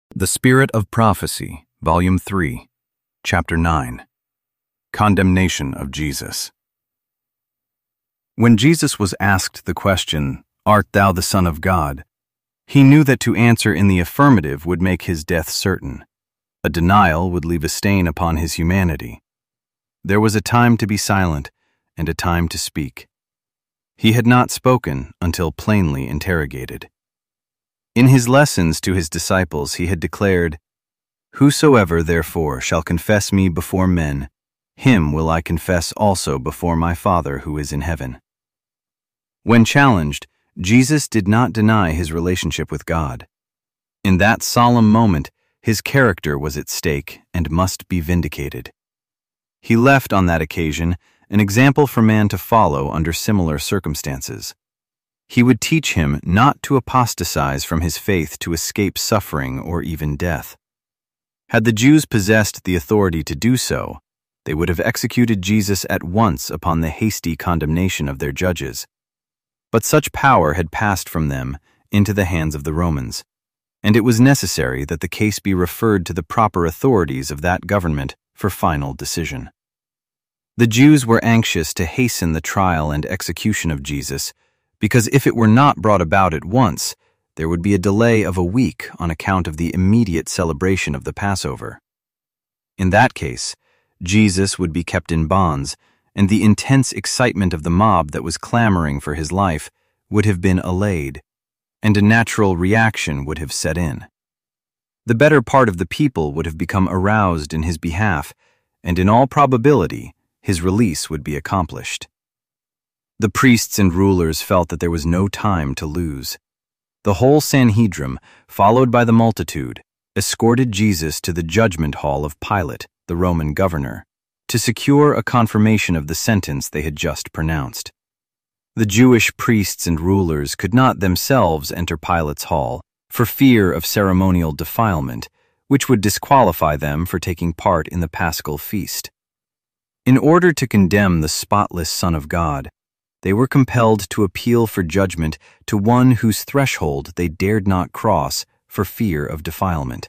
The Spirit of Prophecy, Volume 3, Chapter 9. Condemnation of Jesus. When Jesus was asked the question, "Art thou the Son of God?" he knew that to answer in the affirmative would make his death certain. A denial would leave a stain upon his humanity. There was a time to be silent and a time to speak. He had not spoken until plainly interrogated. In his lessons to his disciples he had declared, "Whosoever therefore shall confess me before men, him will I confess also before my Father who is in heaven." When challenged, Jesus did not deny his relationship with God. In that solemn moment, his character was at stake and must be vindicated. He left on that occasion an example for man to follow under similar circumstances. He would teach him not to apostatize from his faith to escape suffering or even death. Had the Jews possessed the authority to do so, they would have executed Jesus at once upon the hasty condemnation of their judges. But such power had passed from them into the hands of the Romans, and it was necessary that the case be referred to the proper authorities of that government for final decision. The Jews were anxious to hasten the trial and execution of Jesus, because if it were not brought about at once, there would be a delay of a week on account of the immediate celebration of the Passover. In that case, Jesus would be kept in bonds, and the intense excitement of the mob that was clamoring for his life would have been allayed, and a natural reaction would have set in. The better part of the people would have become aroused in his behalf, and in all probability, his release would be accomplished. The priests and rulers felt that there was no time to lose. The whole Sanhedrin, followed by the multitude, escorted Jesus to the judgment hall of Pilate, the Roman governor, to secure a confirmation of the sentence they had just pronounced. The Jewish priests and rulers could not themselves enter Pilate's hall for fear of ceremonial defilement, which would disqualify them for taking part in the Paschal feast. In order to condemn the spotless Son of God, they were compelled to appeal for judgment to one whose threshold they dared not cross for fear of defilement.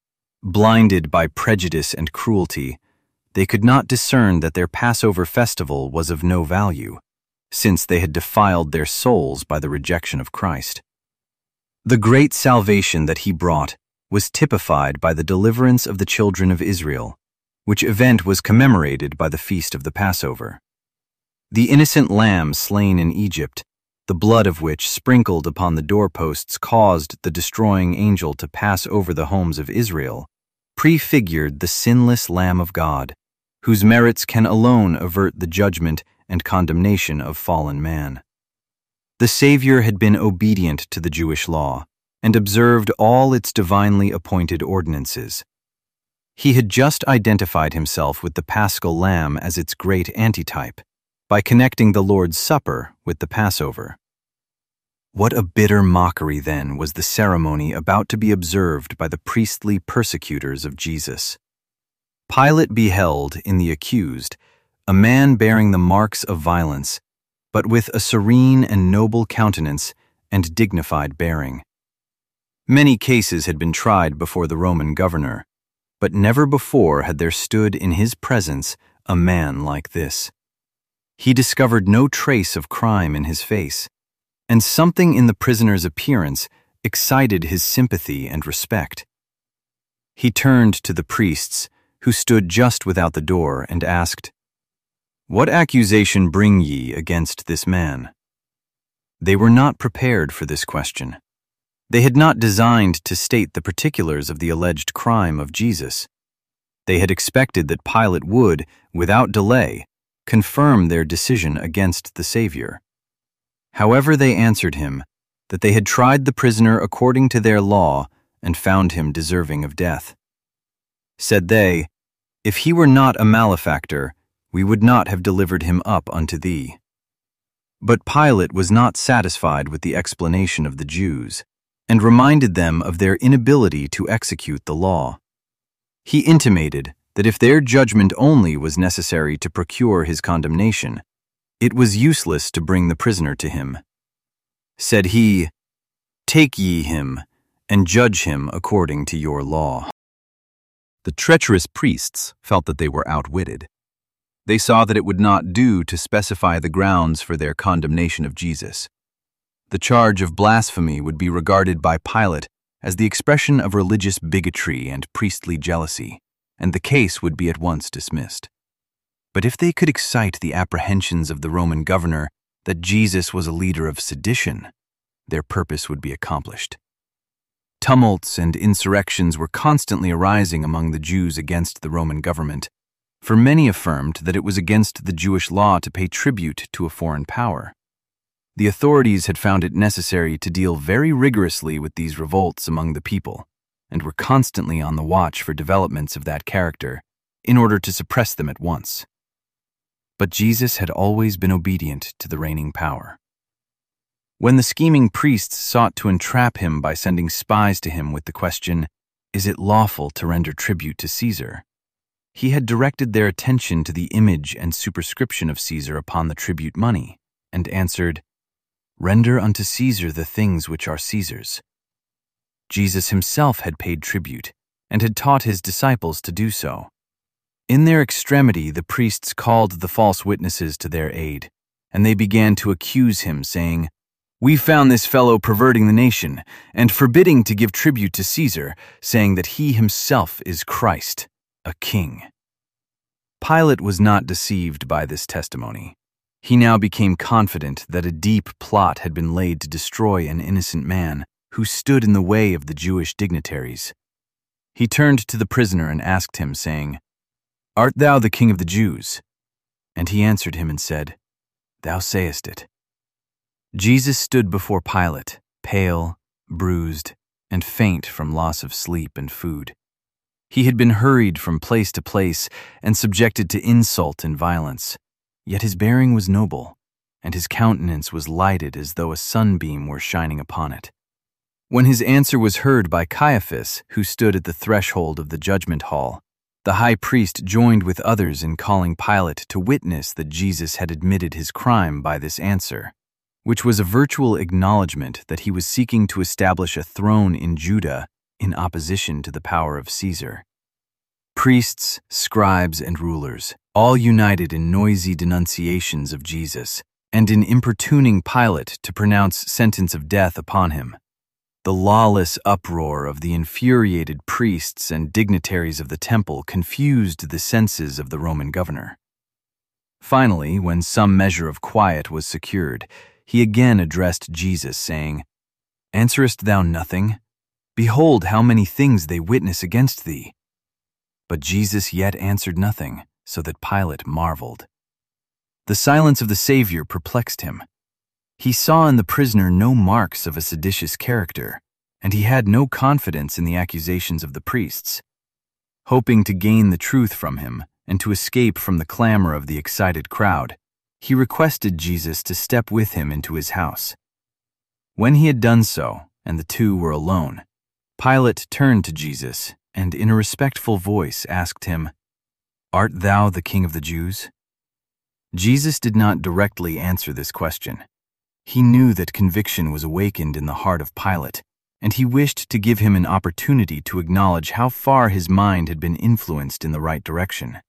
Blinded by prejudice and cruelty, they could not discern that their Passover festival was of no value, since they had defiled their souls by the rejection of Christ. The great salvation that he brought was typified by the deliverance of the children of Israel, which event was commemorated by the feast of the Passover. The innocent lamb slain in Egypt, the blood of which sprinkled upon the doorposts caused the destroying angel to pass over the homes of Israel, prefigured the sinless Lamb of God, whose merits can alone avert the judgment and condemnation of fallen man. The Savior had been obedient to the Jewish law and observed all its divinely appointed ordinances. He had just identified himself with the Paschal Lamb as its great antitype, by connecting the Lord's Supper with the Passover. What a bitter mockery, then, was the ceremony about to be observed by the priestly persecutors of Jesus. Pilate beheld in the accused a man bearing the marks of violence, but with a serene and noble countenance and dignified bearing. Many cases had been tried before the Roman governor, but never before had there stood in his presence a man like this. He discovered no trace of crime in his face, and something in the prisoner's appearance excited his sympathy and respect. He turned to the priests, who stood just without the door, and asked, "What accusation bring ye against this man?" They were not prepared for this question. They had not designed to state the particulars of the alleged crime of Jesus. They had expected that Pilate would, without delay, confirm their decision against the Savior. However, they answered him that they had tried the prisoner according to their law and found him deserving of death. Said they, "If he were not a malefactor, we would not have delivered him up unto thee." But Pilate was not satisfied with the explanation of the Jews, and reminded them of their inability to execute the law. He intimated that if their judgment only was necessary to procure his condemnation, it was useless to bring the prisoner to him. Said he, "Take ye him, and judge him according to your law." The treacherous priests felt that they were outwitted. They saw that it would not do to specify the grounds for their condemnation of Jesus. The charge of blasphemy would be regarded by Pilate as the expression of religious bigotry and priestly jealousy, and the case would be at once dismissed. But if they could excite the apprehensions of the Roman governor that Jesus was a leader of sedition, their purpose would be accomplished. Tumults and insurrections were constantly arising among the Jews against the Roman government, for many affirmed that it was against the Jewish law to pay tribute to a foreign power. The authorities had found it necessary to deal very rigorously with these revolts among the people, and were constantly on the watch for developments of that character in order to suppress them at once. But Jesus had always been obedient to the reigning power. When the scheming priests sought to entrap him by sending spies to him with the question, "Is it lawful to render tribute to Caesar?" he had directed their attention to the image and superscription of Caesar upon the tribute money, and answered, "Render unto Caesar the things which are Caesar's." Jesus himself had paid tribute, and had taught his disciples to do so. In their extremity, the priests called the false witnesses to their aid, and they began to accuse him, saying, "We found this fellow perverting the nation, and forbidding to give tribute to Caesar, saying that he himself is Christ, a king." Pilate was not deceived by this testimony. He now became confident that a deep plot had been laid to destroy an innocent man who stood in the way of the Jewish dignitaries. He turned to the prisoner and asked him, saying, "Art thou the king of the Jews?" And he answered him and said, "Thou sayest it." Jesus stood before Pilate, pale, bruised, and faint from loss of sleep and food. He had been hurried from place to place and subjected to insult and violence, yet his bearing was noble, and his countenance was lighted as though a sunbeam were shining upon it. When his answer was heard by Caiaphas, who stood at the threshold of the judgment hall, the high priest joined with others in calling Pilate to witness that Jesus had admitted his crime by this answer, which was a virtual acknowledgement that he was seeking to establish a throne in Judah in opposition to the power of Caesar. Priests, scribes, and rulers, all united in noisy denunciations of Jesus, and in importuning Pilate to pronounce sentence of death upon him. The lawless uproar of the infuriated priests and dignitaries of the temple confused the senses of the Roman governor. Finally, when some measure of quiet was secured, he again addressed Jesus, saying, "Answerest thou nothing? Behold how many things they witness against thee." But Jesus yet answered nothing, so that Pilate marveled. The silence of the Savior perplexed him. He saw in the prisoner no marks of a seditious character, and he had no confidence in the accusations of the priests. Hoping to gain the truth from him and to escape from the clamor of the excited crowd, he requested Jesus to step with him into his house. When he had done so, and the two were alone, Pilate turned to Jesus and in a respectful voice asked him, "Art thou the king of the Jews?" Jesus did not directly answer this question. He knew that conviction was awakened in the heart of Pilate, and he wished to give him an opportunity to acknowledge how far his mind had been influenced in the right direction.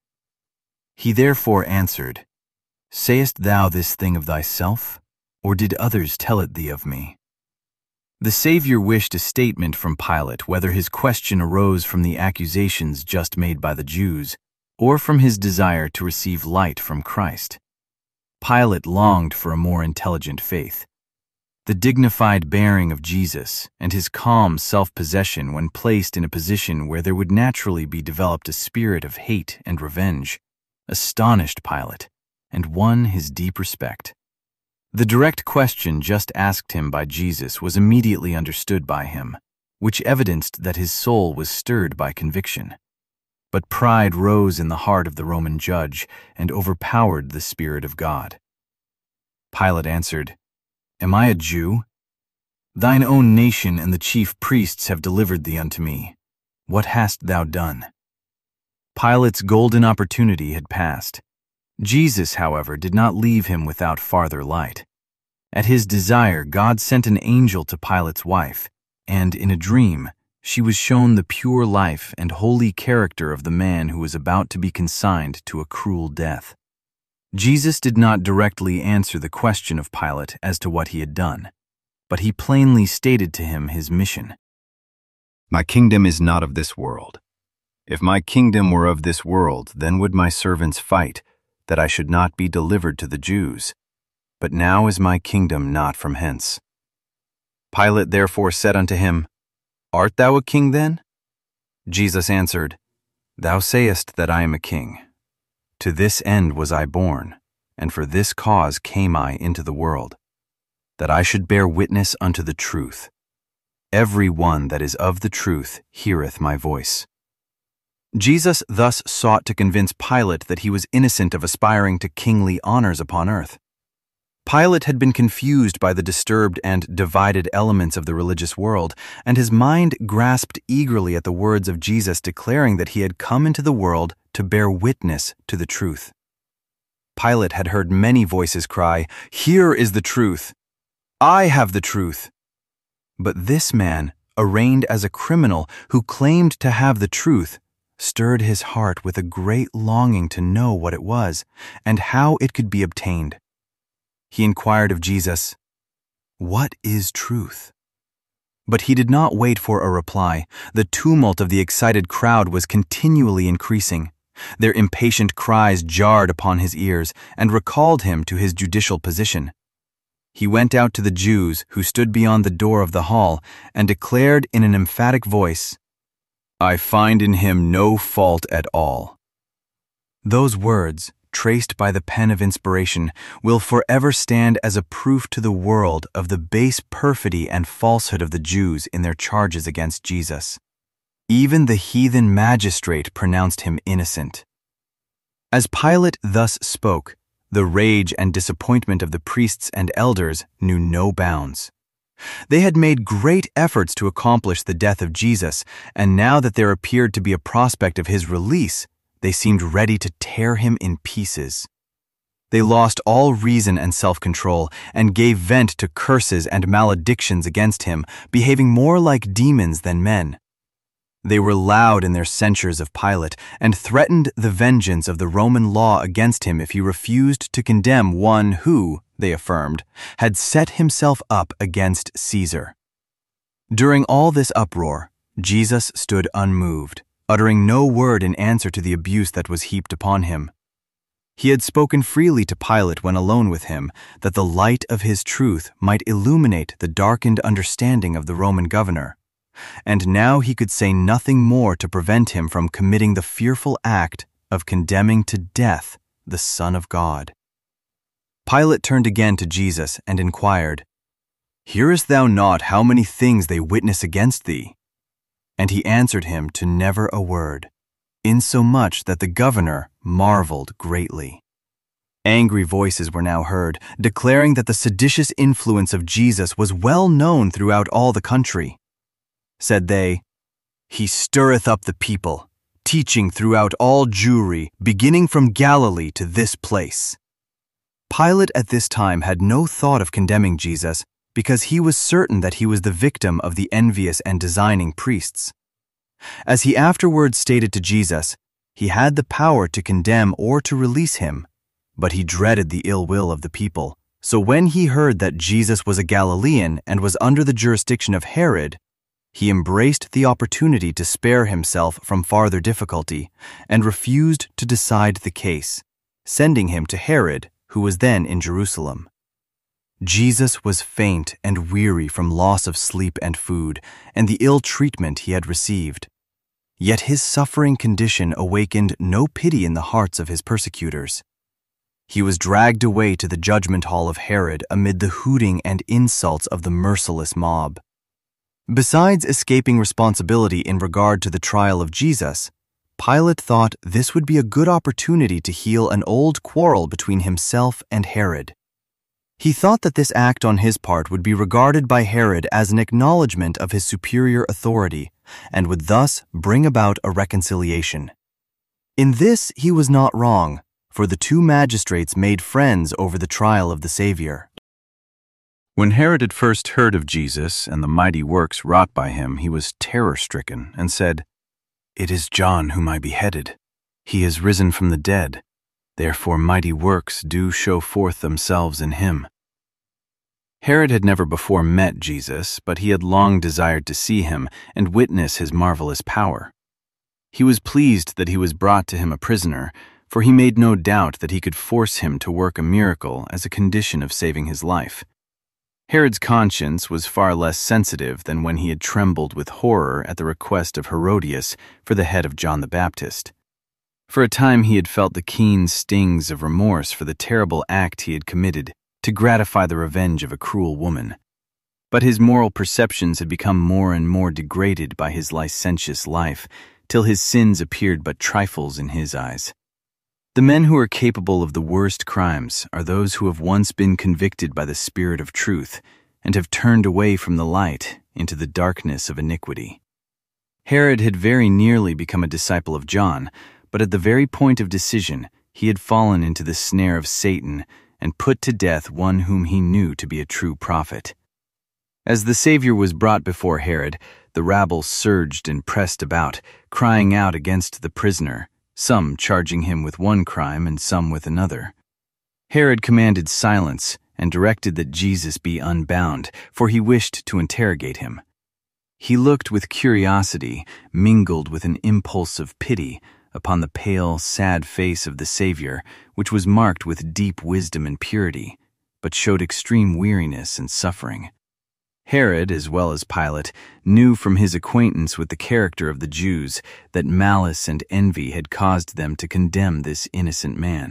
He therefore answered, "Sayest thou this thing of thyself, or did others tell it thee of me?" The Savior wished a statement from Pilate whether his question arose from the accusations just made by the Jews, or from his desire to receive light from Christ. Pilate longed for a more intelligent faith. The dignified bearing of Jesus and his calm self-possession when placed in a position where there would naturally be developed a spirit of hate and revenge astonished Pilate and won his deep respect. The direct question just asked him by Jesus was immediately understood by him, which evidenced that his soul was stirred by conviction. But pride rose in the heart of the Roman judge and overpowered the Spirit of God. Pilate answered, "Am I a Jew? Thine own nation and the chief priests have delivered thee unto me. What hast thou done?" Pilate's golden opportunity had passed. Jesus, however, did not leave him without farther light. At his desire, God sent an angel to Pilate's wife, and in a dream, she was shown the pure life and holy character of the man who was about to be consigned to a cruel death. Jesus did not directly answer the question of Pilate as to what he had done, but he plainly stated to him his mission. My kingdom is not of this world. If my kingdom were of this world, then would my servants fight, that I should not be delivered to the Jews. But now is my kingdom not from hence. Pilate therefore said unto him, Art thou a king then? Jesus answered, Thou sayest that I am a king. To this end was I born, and for this cause came I into the world, that I should bear witness unto the truth. Every one that is of the truth heareth my voice. Jesus thus sought to convince Pilate that he was innocent of aspiring to kingly honors upon earth. Pilate had been confused by the disturbed and divided elements of the religious world, and his mind grasped eagerly at the words of Jesus declaring that he had come into the world to bear witness to the truth. Pilate had heard many voices cry, Here is the truth! I have the truth! But this man, arraigned as a criminal who claimed to have the truth, stirred his heart with a great longing to know what it was and how it could be obtained. He inquired of Jesus, What is truth? But he did not wait for a reply. The tumult of the excited crowd was continually increasing. Their impatient cries jarred upon his ears and recalled him to his judicial position. He went out to the Jews who stood beyond the door of the hall and declared in an emphatic voice, I find in him no fault at all. Those words, traced by the pen of inspiration, will forever stand as a proof to the world of the base perfidy and falsehood of the Jews in their charges against Jesus. Even the heathen magistrate pronounced him innocent. As Pilate thus spoke, the rage and disappointment of the priests and elders knew no bounds. They had made great efforts to accomplish the death of Jesus, and now that there appeared to be a prospect of his release, they seemed ready to tear him in pieces. They lost all reason and self-control and gave vent to curses and maledictions against him, behaving more like demons than men. They were loud in their censures of Pilate and threatened the vengeance of the Roman law against him if he refused to condemn one who, they affirmed, had set himself up against Caesar. During all this uproar, Jesus stood unmoved, uttering no word in answer to the abuse that was heaped upon him. He had spoken freely to Pilate when alone with him, that the light of his truth might illuminate the darkened understanding of the Roman governor. And now he could say nothing more to prevent him from committing the fearful act of condemning to death the Son of God. Pilate turned again to Jesus and inquired, Hearest thou not how many things they witness against thee? And he answered him to never a word, insomuch that the governor marveled greatly. Angry voices were now heard, declaring that the seditious influence of Jesus was well known throughout all the country. Said they, He stirreth up the people, teaching throughout all Jewry, beginning from Galilee to this place. Pilate at this time had no thought of condemning Jesus, because he was certain that he was the victim of the envious and designing priests. As he afterwards stated to Jesus, he had the power to condemn or to release him, but he dreaded the ill will of the people. So when he heard that Jesus was a Galilean and was under the jurisdiction of Herod, he embraced the opportunity to spare himself from farther difficulty and refused to decide the case, sending him to Herod, who was then in Jerusalem. Jesus was faint and weary from loss of sleep and food and the ill treatment he had received. Yet his suffering condition awakened no pity in the hearts of his persecutors. He was dragged away to the judgment hall of Herod amid the hooting and insults of the merciless mob. Besides escaping responsibility in regard to the trial of Jesus, Pilate thought this would be a good opportunity to heal an old quarrel between himself and Herod. He thought that this act on his part would be regarded by Herod as an acknowledgement of his superior authority and would thus bring about a reconciliation. In this he was not wrong, for the two magistrates made friends over the trial of the Savior. When Herod had first heard of Jesus and the mighty works wrought by him, he was terror-stricken and said, "It is John whom I beheaded. He is risen from the dead. Therefore mighty works do show forth themselves in him." Herod had never before met Jesus, but he had long desired to see him and witness his marvelous power. He was pleased that he was brought to him a prisoner, for he made no doubt that he could force him to work a miracle as a condition of saving his life. Herod's conscience was far less sensitive than when he had trembled with horror at the request of Herodias for the head of John the Baptist. For a time he had felt the keen stings of remorse for the terrible act he had committed to gratify the revenge of a cruel woman. But his moral perceptions had become more and more degraded by his licentious life, till his sins appeared but trifles in his eyes. The men who are capable of the worst crimes are those who have once been convicted by the Spirit of truth and have turned away from the light into the darkness of iniquity. Herod had very nearly become a disciple of John, but at the very point of decision, he had fallen into the snare of Satan and put to death one whom he knew to be a true prophet. As the Savior was brought before Herod, the rabble surged and pressed about, crying out against the prisoner, some charging him with one crime and some with another. Herod commanded silence and directed that Jesus be unbound, for he wished to interrogate him. He looked with curiosity, mingled with an impulse of pity, upon the pale, sad face of the Savior, which was marked with deep wisdom and purity, but showed extreme weariness and suffering. Herod, as well as Pilate, knew from his acquaintance with the character of the Jews that malice and envy had caused them to condemn this innocent man.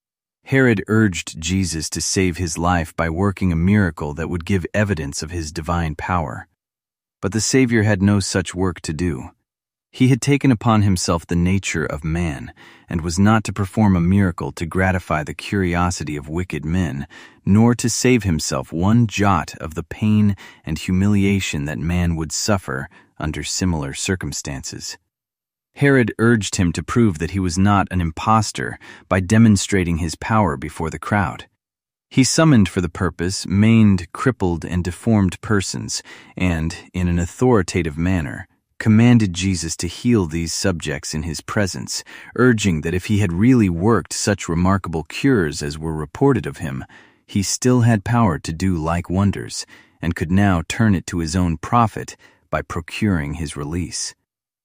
Herod urged Jesus to save his life by working a miracle that would give evidence of his divine power. But the Savior had no such work to do. He had taken upon himself the nature of man, and was not to perform a miracle to gratify the curiosity of wicked men, nor to save himself one jot of the pain and humiliation that man would suffer under similar circumstances. Herod urged him to prove that he was not an impostor by demonstrating his power before the crowd. He summoned for the purpose maimed, crippled, and deformed persons, and, in an authoritative manner, commanded Jesus to heal these subjects in his presence, urging that if he had really worked such remarkable cures as were reported of him, he still had power to do like wonders, and could now turn it to his own profit by procuring his release.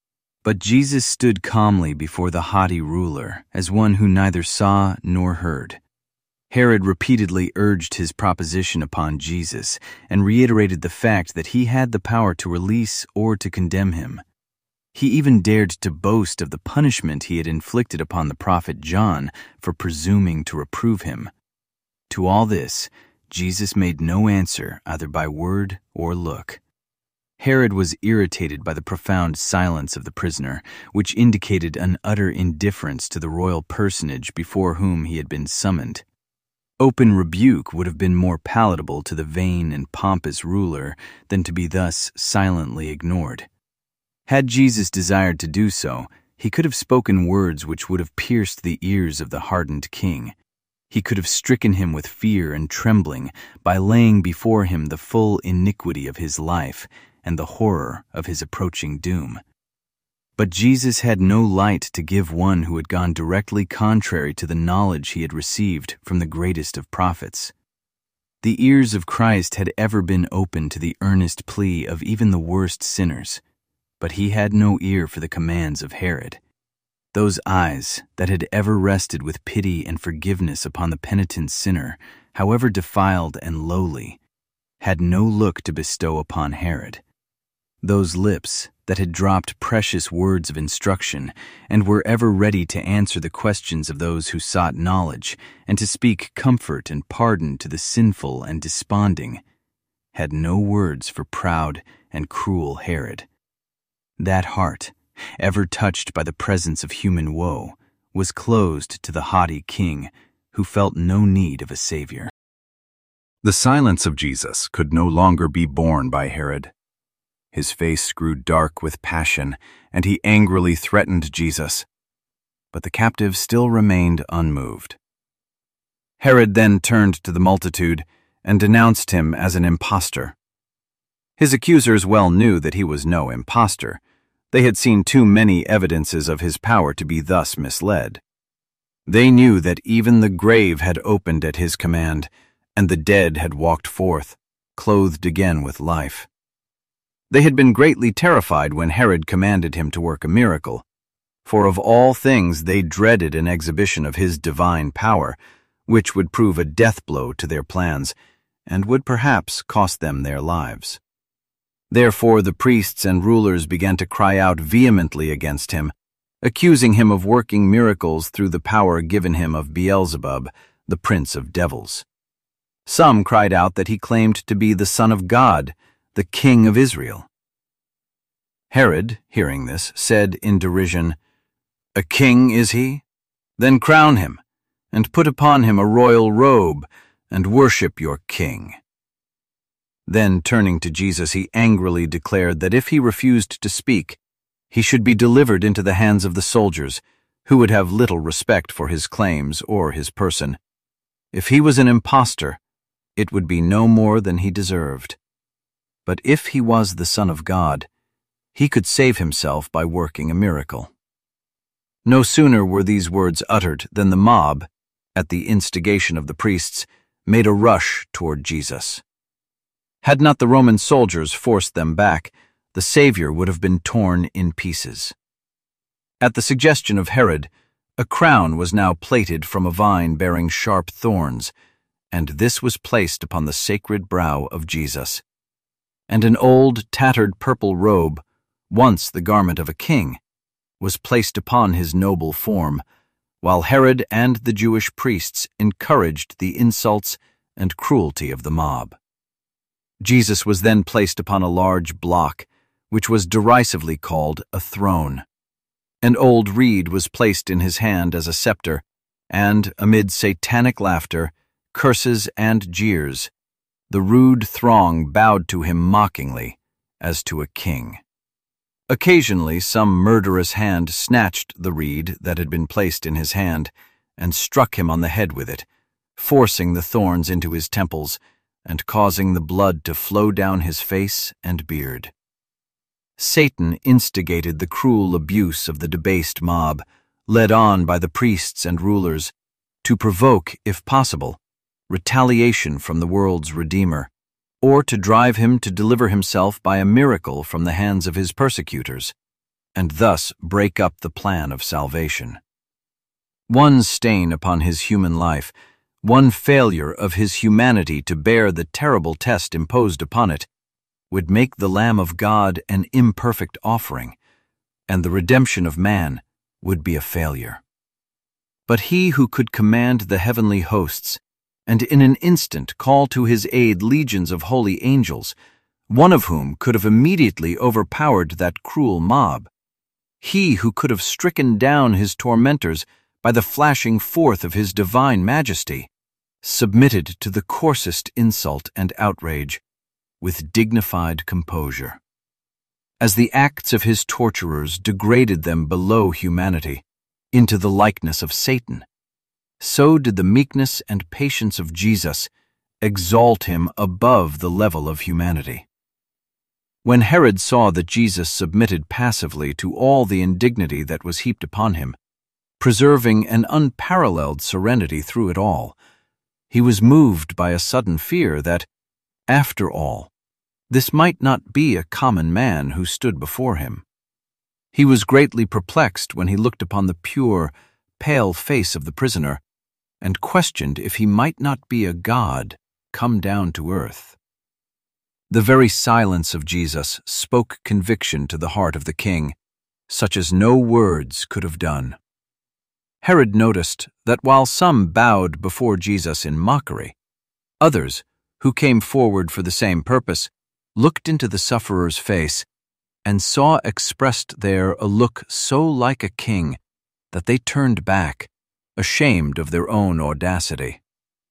But Jesus stood calmly before the haughty ruler as one who neither saw nor heard. Herod repeatedly urged his proposition upon Jesus and reiterated the fact that he had the power to release or to condemn him. He even dared to boast of the punishment he had inflicted upon the prophet John for presuming to reprove him. To all this, Jesus made no answer either by word or look. Herod was irritated by the profound silence of the prisoner, which indicated an utter indifference to the royal personage before whom he had been summoned. Open rebuke would have been more palatable to the vain and pompous ruler than to be thus silently ignored. Had Jesus desired to do so, he could have spoken words which would have pierced the ears of the hardened king. He could have stricken him with fear and trembling by laying before him the full iniquity of his life and the horror of his approaching doom. But Jesus had no light to give one who had gone directly contrary to the knowledge he had received from the greatest of prophets. The ears of Christ had ever been open to the earnest plea of even the worst sinners, but he had no ear for the commands of Herod. Those eyes that had ever rested with pity and forgiveness upon the penitent sinner, however defiled and lowly, had no look to bestow upon Herod. Those lips that had dropped precious words of instruction and were ever ready to answer the questions of those who sought knowledge and to speak comfort and pardon to the sinful and desponding, had no words for proud and cruel Herod. That heart, ever touched by the presence of human woe, was closed to the haughty king who felt no need of a savior. The silence of Jesus could no longer be borne by Herod. His face grew dark with passion, and he angrily threatened Jesus. But the captive still remained unmoved. Herod then turned to the multitude and denounced him as an impostor. His accusers well knew that he was no impostor. They had seen too many evidences of his power to be thus misled. They knew that even the grave had opened at his command, and the dead had walked forth, clothed again with life. They had been greatly terrified when Herod commanded him to work a miracle, for of all things they dreaded an exhibition of his divine power, which would prove a death blow to their plans, and would perhaps cost them their lives. Therefore the priests and rulers began to cry out vehemently against him, accusing him of working miracles through the power given him of Beelzebub, the prince of devils. Some cried out that he claimed to be the Son of God, the King of Israel. Herod, hearing this, said in derision, "A king is he? Then crown him, and put upon him a royal robe, and worship your king." Then, turning to Jesus, he angrily declared that if he refused to speak, he should be delivered into the hands of the soldiers, who would have little respect for his claims or his person. If he was an impostor, it would be no more than he deserved. But if he was the Son of God, he could save himself by working a miracle. No sooner were these words uttered than the mob, at the instigation of the priests, made a rush toward Jesus. Had not the Roman soldiers forced them back, the Savior would have been torn in pieces. At the suggestion of Herod, a crown was now plaited from a vine bearing sharp thorns, and this was placed upon the sacred brow of Jesus. And an old, tattered purple robe, once the garment of a king, was placed upon his noble form, while Herod and the Jewish priests encouraged the insults and cruelty of the mob. Jesus was then placed upon a large block, which was derisively called a throne. An old reed was placed in his hand as a scepter, and, amid satanic laughter, curses and jeers, the rude throng bowed to him mockingly, as to a king. Occasionally some murderous hand snatched the reed that had been placed in his hand and struck him on the head with it, forcing the thorns into his temples and causing the blood to flow down his face and beard. Satan instigated the cruel abuse of the debased mob, led on by the priests and rulers, to provoke, if possible, retaliation from the world's Redeemer, or to drive him to deliver himself by a miracle from the hands of his persecutors, and thus break up the plan of salvation. One stain upon his human life, one failure of his humanity to bear the terrible test imposed upon it, would make the Lamb of God an imperfect offering, and the redemption of man would be a failure. But he who could command the heavenly hosts, and in an instant call to his aid legions of holy angels, one of whom could have immediately overpowered that cruel mob, he who could have stricken down his tormentors by the flashing forth of his divine majesty, submitted to the coarsest insult and outrage with dignified composure. As the acts of his torturers degraded them below humanity, into the likeness of Satan, so did the meekness and patience of Jesus exalt him above the level of humanity. When Herod saw that Jesus submitted passively to all the indignity that was heaped upon him, preserving an unparalleled serenity through it all, he was moved by a sudden fear that, after all, this might not be a common man who stood before him. He was greatly perplexed when he looked upon the pure, pale face of the prisoner, and questioned if he might not be a god come down to earth. The very silence of Jesus spoke conviction to the heart of the king, such as no words could have done. Herod noticed that while some bowed before Jesus in mockery, others, who came forward for the same purpose, looked into the sufferer's face and saw expressed there a look so like a king that they turned back, ashamed of their own audacity.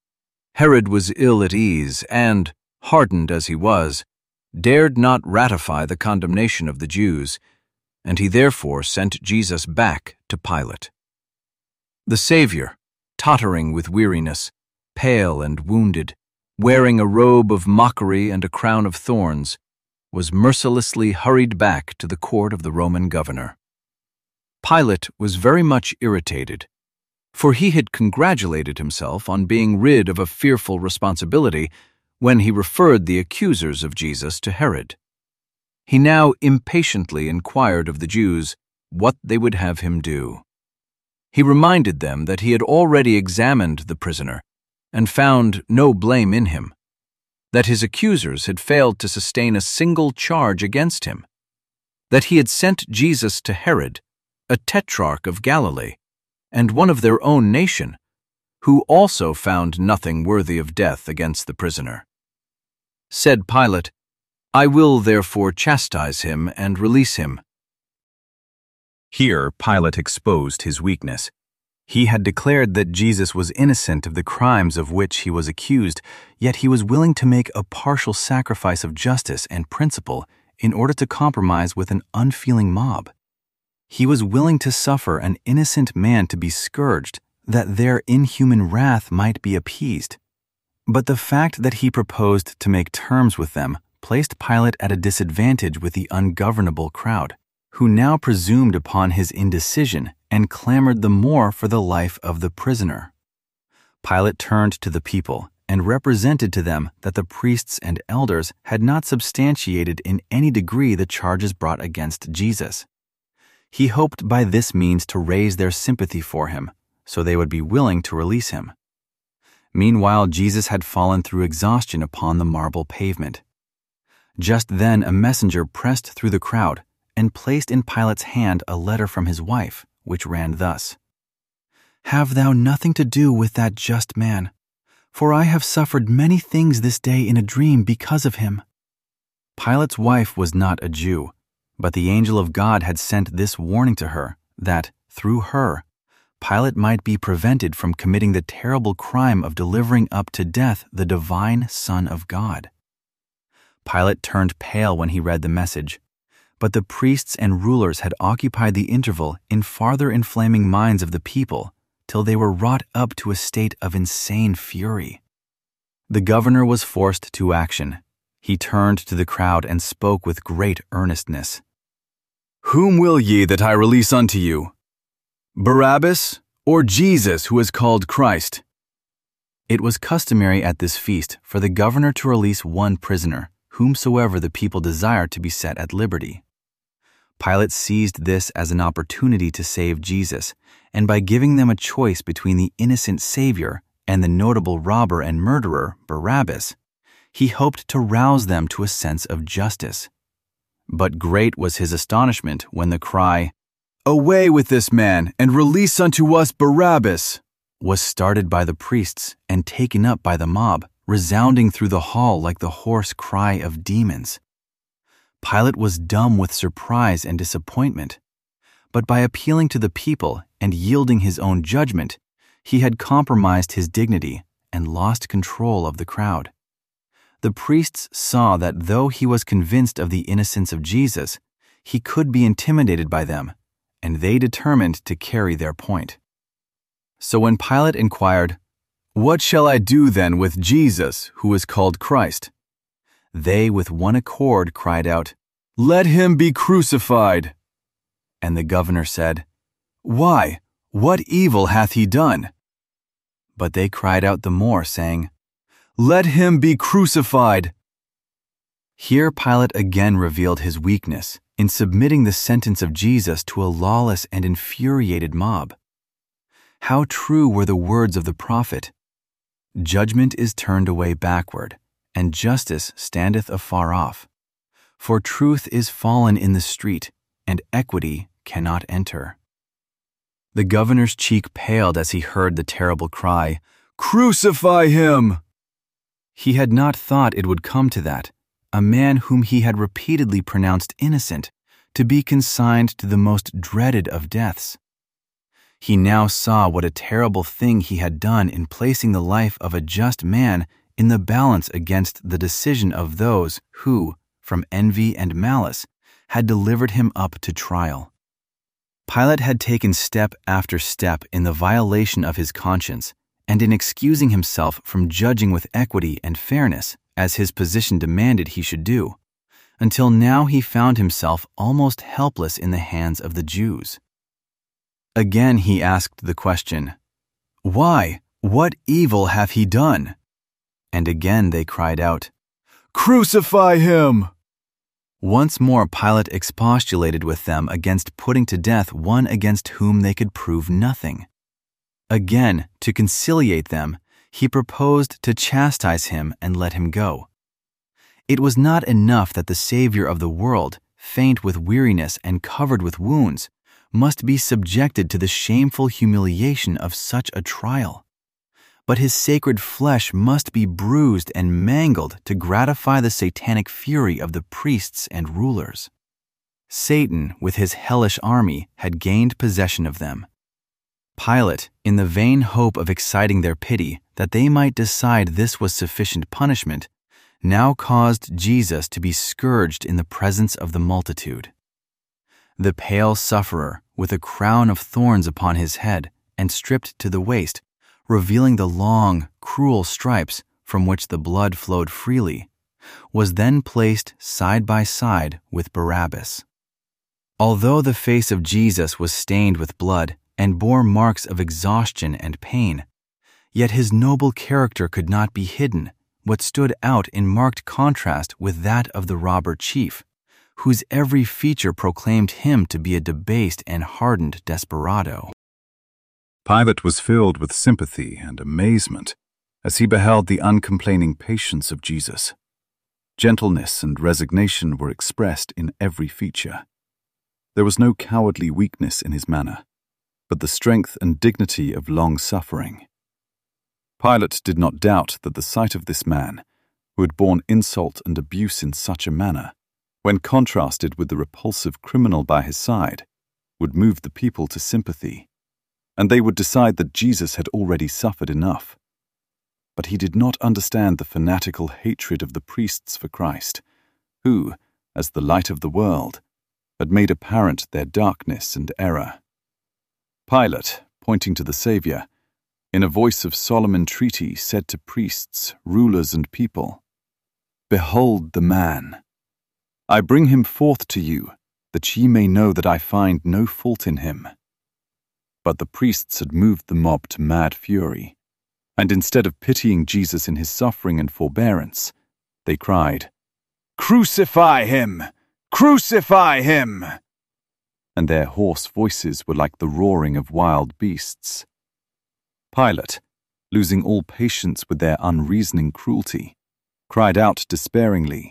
Herod was ill at ease and, hardened as he was, dared not ratify the condemnation of the Jews, and he therefore sent Jesus back to Pilate. The Savior, tottering with weariness, pale and wounded, wearing a robe of mockery and a crown of thorns, was mercilessly hurried back to the court of the Roman governor. Pilate was very much irritated, for he had congratulated himself on being rid of a fearful responsibility when he referred the accusers of Jesus to Herod. He now impatiently inquired of the Jews what they would have him do. He reminded them that he had already examined the prisoner and found no blame in him, that his accusers had failed to sustain a single charge against him, that he had sent Jesus to Herod, a tetrarch of Galilee, and one of their own nation, who also found nothing worthy of death against the prisoner. Said Pilate, "I will therefore chastise him and release him." Here Pilate exposed his weakness. He had declared that Jesus was innocent of the crimes of which he was accused, yet he was willing to make a partial sacrifice of justice and principle in order to compromise with an unfeeling mob. He was willing to suffer an innocent man to be scourged, that their inhuman wrath might be appeased. But the fact that he proposed to make terms with them placed Pilate at a disadvantage with the ungovernable crowd, who now presumed upon his indecision and clamored the more for the life of the prisoner. Pilate turned to the people and represented to them that the priests and elders had not substantiated in any degree the charges brought against Jesus. He hoped by this means to raise their sympathy for him, so they would be willing to release him. Meanwhile, Jesus had fallen through exhaustion upon the marble pavement. Just then a messenger pressed through the crowd and placed in Pilate's hand a letter from his wife, which ran thus: "Have thou nothing to do with that just man, for I have suffered many things this day in a dream because of him." Pilate's wife was not a Jew, but the angel of God had sent this warning to her, that, through her, Pilate might be prevented from committing the terrible crime of delivering up to death the divine Son of God. Pilate turned pale when he read the message, but the priests and rulers had occupied the interval in farther inflaming minds of the people till they were wrought up to a state of insane fury. The governor was forced to action. He turned to the crowd and spoke with great earnestness. "Whom will ye that I release unto you? Barabbas, or Jesus, who is called Christ?" It was customary at this feast for the governor to release one prisoner, whomsoever the people desired to be set at liberty. Pilate seized this as an opportunity to save Jesus, and by giving them a choice between the innocent Savior and the notable robber and murderer, Barabbas, he hoped to rouse them to a sense of justice. But great was his astonishment when the cry, "Away with this man, and release unto us Barabbas," was started by the priests and taken up by the mob, resounding through the hall like the hoarse cry of demons. Pilate was dumb with surprise and disappointment, but by appealing to the people and yielding his own judgment, he had compromised his dignity and lost control of the crowd. The priests saw that though he was convinced of the innocence of Jesus, he could be intimidated by them, and they determined to carry their point. So when Pilate inquired, "What shall I do then with Jesus, who is called Christ?" they with one accord cried out, "Let him be crucified." And the governor said, "Why, what evil hath he done?" But they cried out the more, saying, "Let him be crucified." Here Pilate again revealed his weakness in submitting the sentence of Jesus to a lawless and infuriated mob. How true were the words of the prophet, "Judgment is turned away backward, and justice standeth afar off. For truth is fallen in the street, and equity cannot enter." The governor's cheek paled as he heard the terrible cry, "Crucify him!" He had not thought it would come to that, a man whom he had repeatedly pronounced innocent, to be consigned to the most dreaded of deaths. He now saw what a terrible thing he had done in placing the life of a just man in the balance against the decision of those who, from envy and malice, had delivered him up to trial. Pilate had taken step after step in the violation of his conscience, and in excusing himself from judging with equity and fairness, as his position demanded he should do, until now he found himself almost helpless in the hands of the Jews. Again he asked the question, "Why? What evil hath he done?" And again they cried out, "Crucify him!" Once more Pilate expostulated with them against putting to death one against whom they could prove nothing. Again, to conciliate them, he proposed to chastise him and let him go. It was not enough that the Savior of the world, faint with weariness and covered with wounds, must be subjected to the shameful humiliation of such a trial, but his sacred flesh must be bruised and mangled to gratify the satanic fury of the priests and rulers. Satan, with his hellish army, had gained possession of them. Pilate, in the vain hope of exciting their pity, that they might decide this was sufficient punishment, now caused Jesus to be scourged in the presence of the multitude. The pale sufferer, with a crown of thorns upon his head and stripped to the waist, revealing the long, cruel stripes from which the blood flowed freely, was then placed side by side with Barabbas. Although the face of Jesus was stained with blood and bore marks of exhaustion and pain, yet his noble character could not be hidden, what stood out in marked contrast with that of the robber chief, whose every feature proclaimed him to be a debased and hardened desperado. Pilate was filled with sympathy and amazement as he beheld the uncomplaining patience of Jesus. Gentleness and resignation were expressed in every feature. There was no cowardly weakness in his manner, but the strength and dignity of long-suffering. Pilate did not doubt that the sight of this man, who had borne insult and abuse in such a manner, when contrasted with the repulsive criminal by his side, would move the people to sympathy, and they would decide that Jesus had already suffered enough. But he did not understand the fanatical hatred of the priests for Christ, who, as the light of the world, had made apparent their darkness and error. Pilate, pointing to the Saviour, in a voice of solemn entreaty said to priests, rulers, and people, "Behold the man. I bring him forth to you, that ye may know that I find no fault in him." But the priests had moved the mob to mad fury, and instead of pitying Jesus in his suffering and forbearance, they cried, "Crucify him! Crucify him!" And their hoarse voices were like the roaring of wild beasts. Pilate, losing all patience with their unreasoning cruelty, cried out despairingly,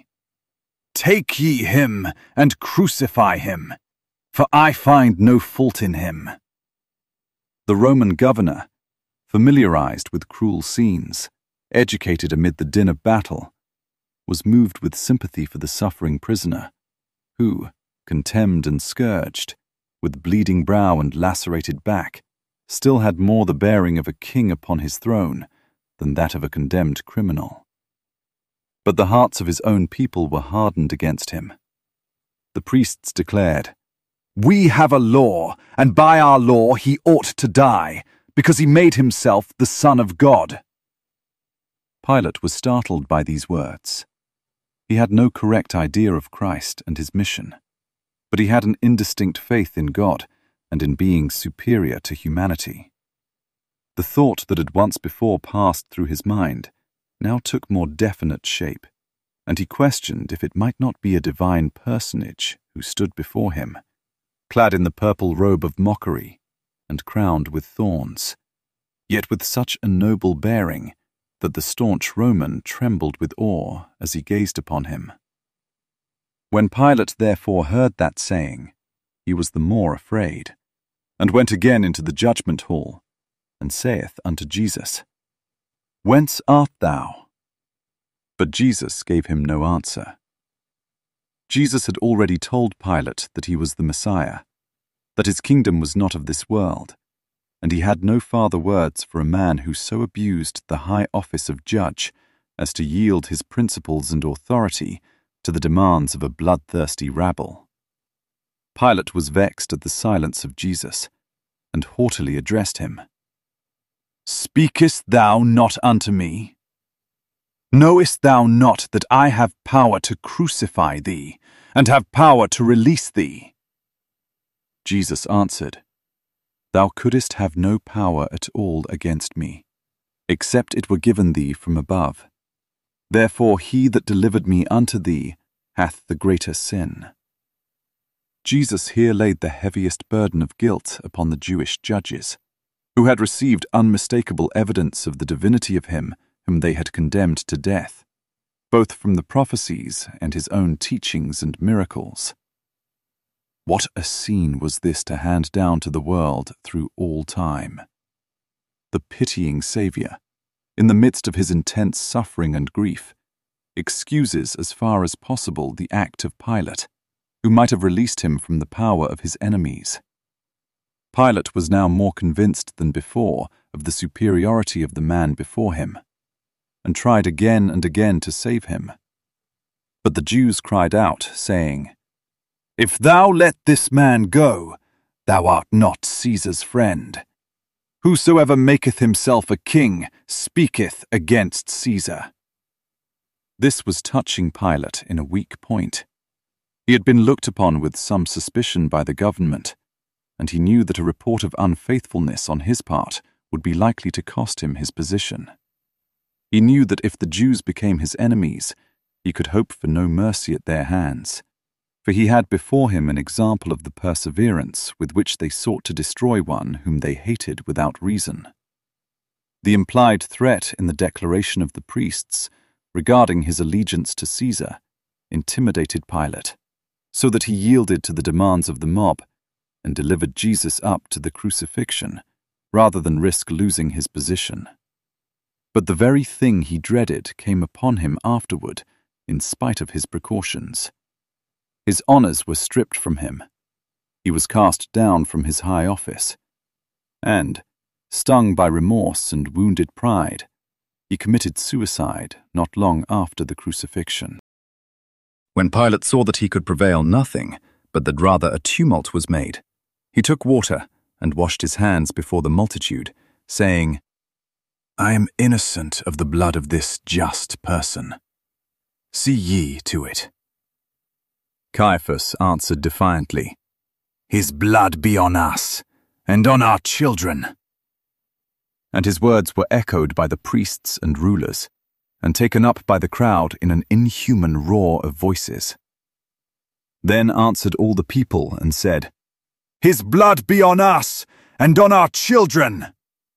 "Take ye him and crucify him, for I find no fault in him." The Roman governor, familiarized with cruel scenes, educated amid the din of battle, was moved with sympathy for the suffering prisoner, who, contemned and scourged, with bleeding brow and lacerated back, still had more the bearing of a king upon his throne than that of a condemned criminal. But the hearts of his own people were hardened against him. The priests declared, "We have a law, and by our law he ought to die, because he made himself the Son of God." Pilate was startled by these words. He had no correct idea of Christ and his mission, but he had an indistinct faith in God and in being superior to humanity. The thought that had once before passed through his mind now took more definite shape, and he questioned if it might not be a divine personage who stood before him, clad in the purple robe of mockery and crowned with thorns, yet with such a noble bearing that the staunch Roman trembled with awe as he gazed upon him. When Pilate therefore heard that saying, he was the more afraid, and went again into the judgment hall, and saith unto Jesus, "Whence art thou?" But Jesus gave him no answer. Jesus had already told Pilate that he was the Messiah, that his kingdom was not of this world, and he had no farther words for a man who so abused the high office of judge as to yield his principles and authority to the demands of a bloodthirsty rabble. Pilate was vexed at the silence of Jesus, and haughtily addressed him, Speakest thou not unto me? Knowest thou not that I have power to crucify thee, and have power to release thee? Jesus answered, Thou couldest have no power at all against me, except it were given thee from above. Therefore he that delivered me unto thee hath the greater sin. Jesus here laid the heaviest burden of guilt upon the Jewish judges, who had received unmistakable evidence of the divinity of him whom they had condemned to death, both from the prophecies and his own teachings and miracles. What a scene was this to hand down to the world through all time! The pitying Saviour, in the midst of his intense suffering and grief, excuses as far as possible the act of Pilate, who might have released him from the power of his enemies. Pilate was now more convinced than before of the superiority of the man before him, and tried again and again to save him. But the Jews cried out, saying, If thou let this man go, thou art not Caesar's friend. Whosoever maketh himself a king speaketh against Caesar. This was touching Pilate in a weak point. He had been looked upon with some suspicion by the government, and he knew that a report of unfaithfulness on his part would be likely to cost him his position. He knew that if the Jews became his enemies, he could hope for no mercy at their hands, for he had before him an example of the perseverance with which they sought to destroy one whom they hated without reason. The implied threat in the declaration of the priests regarding his allegiance to Caesar intimidated Pilate, so that he yielded to the demands of the mob and delivered Jesus up to the crucifixion, rather than risk losing his position. But the very thing he dreaded came upon him afterward, in spite of his precautions. His honors were stripped from him. He was cast down from his high office. And, stung by remorse and wounded pride, he committed suicide not long after the crucifixion. When Pilate saw that he could prevail nothing, but that rather a tumult was made, he took water and washed his hands before the multitude, saying, I am innocent of the blood of this just person. See ye to it. Caiaphas answered defiantly, His blood be on us, and on our children. And his words were echoed by the priests and rulers, and taken up by the crowd in an inhuman roar of voices. Then answered all the people and said, His blood be on us, and on our children!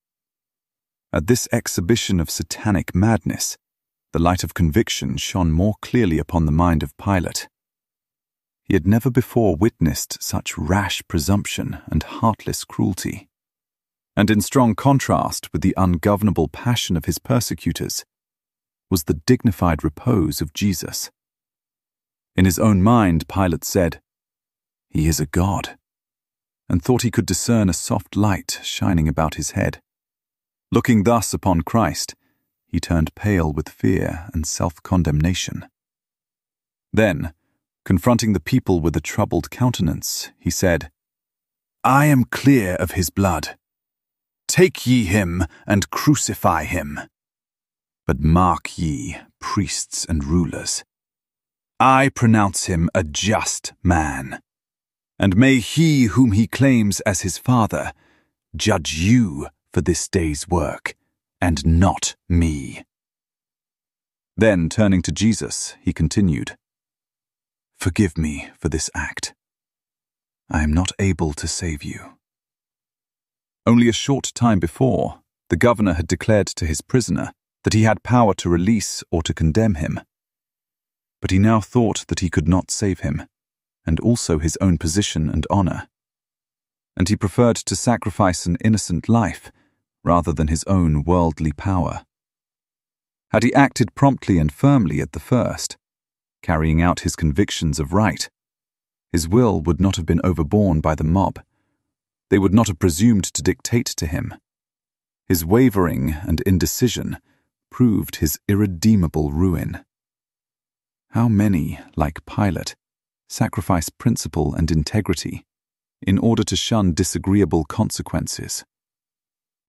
At this exhibition of satanic madness, the light of conviction shone more clearly upon the mind of Pilate. He had never before witnessed such rash presumption and heartless cruelty. And in strong contrast with the ungovernable passion of his persecutors was the dignified repose of Jesus. In his own mind, Pilate said, He is a god, and thought he could discern a soft light shining about his head. Looking thus upon Christ, he turned pale with fear and self-condemnation. Then, confronting the people with a troubled countenance, he said, I am clear of his blood. Take ye him and crucify him. But mark ye, priests and rulers, I pronounce him a just man, and may he whom he claims as his father judge you for this day's work, and not me. Then, turning to Jesus, he continued, Forgive me for this act. I am not able to save you. Only a short time before, the governor had declared to his prisoner that he had power to release or to condemn him. But he now thought that he could not save him, and also his own position and honor. And he preferred to sacrifice an innocent life rather than his own worldly power. Had he acted promptly and firmly at the first, carrying out his convictions of right, his will would not have been overborne by the mob. They would not have presumed to dictate to him. His wavering and indecision proved his irredeemable ruin. How many, like Pilate, sacrifice principle and integrity in order to shun disagreeable consequences?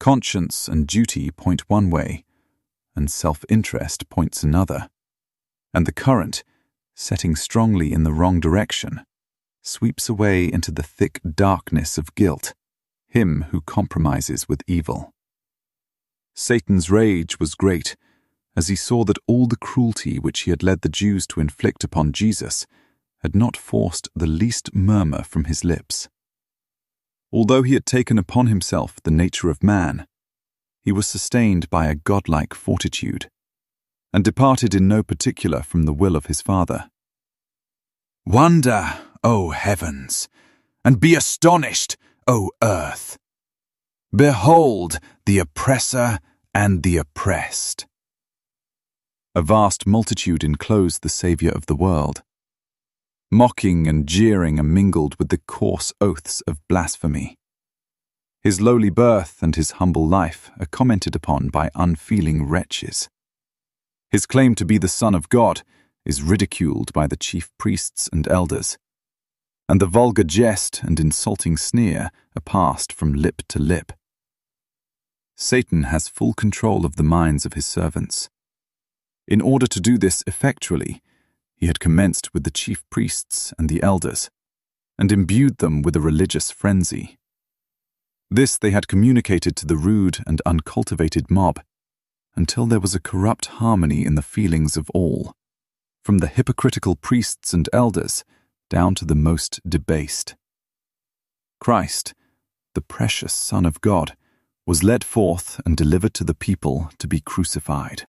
Conscience and duty point one way, and self-interest points another. And the current, setting strongly in the wrong direction, sweeps away into the thick darkness of guilt, him who compromises with evil. Satan's rage was great, as he saw that all the cruelty which he had led the Jews to inflict upon Jesus had not forced the least murmur from his lips. Although he had taken upon himself the nature of man, he was sustained by a godlike fortitude, and departed in no particular from the will of his Father. "Wonder, O heavens, and be astonished, O earth! Behold the oppressor and the oppressed." A vast multitude enclosed the Saviour of the world. Mocking and jeering are mingled with the coarse oaths of blasphemy. His lowly birth and his humble life are commented upon by unfeeling wretches. His claim to be the Son of God is ridiculed by the chief priests and elders, and the vulgar jest and insulting sneer are passed from lip to lip. Satan has full control of the minds of his servants. In order to do this effectually, he had commenced with the chief priests and the elders, and imbued them with a religious frenzy. This they had communicated to the rude and uncultivated mob, until there was a corrupt harmony in the feelings of all, from the hypocritical priests and elders down to the most debased. Christ, the precious Son of God, was led forth and delivered to the people to be crucified.